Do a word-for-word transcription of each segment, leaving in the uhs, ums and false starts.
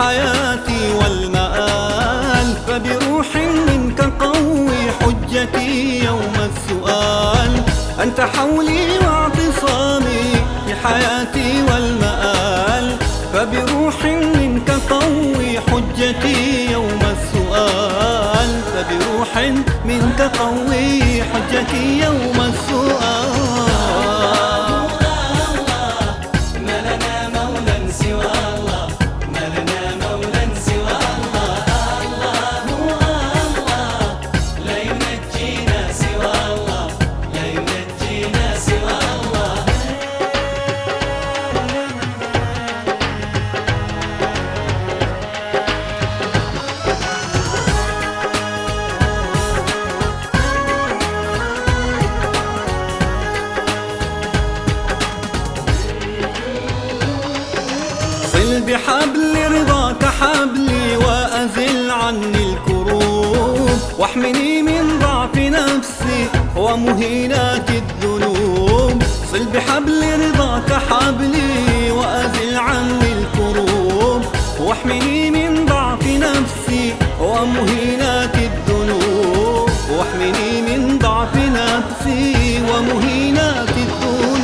حياتي والمآل، فبروح منك قوي حجتي يوم السؤال. أنت حولي واعتصامي في حياتي والمآل، فبروح منك قوي حجتي يوم السؤال. فبروح منك قوي حجتي يوم السؤال. صل بحبل رضاك حبلي وأزل عني الكروب، واحمني من ضعف نفسي ومهينات الذنوب. صل بحبل رضاك حبلي وأزل عني الكروب، واحمني من ضعف نفسي ومهينات الذنوب. واحمني من ضعف نفسي ومهينات الذنوب.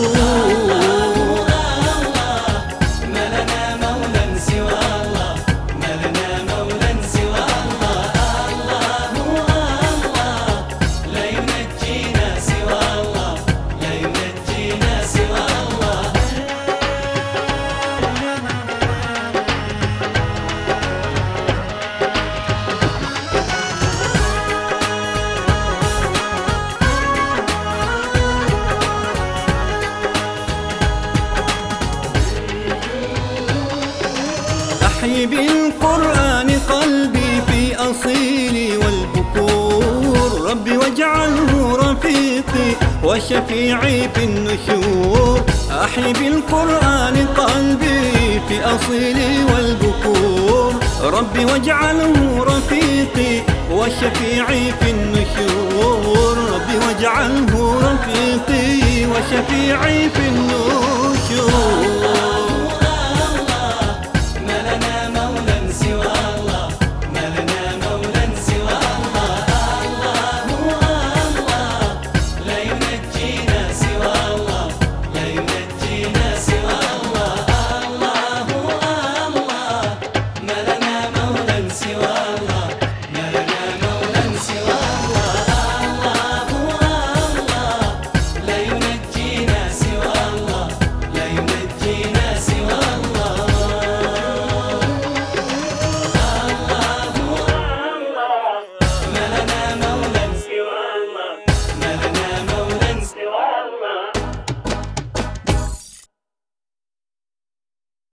أحيي بالقرآن قلبي في أصيلي والبكور، ربي واجعله رفيقي وشفيعي في النشور. أحيي بالقرآن قلبي في أصيلي والبكور، ربي واجعله رفيقي وشفيعي في النشور. ربي واجعله رفيقي وشفيعي في النشور.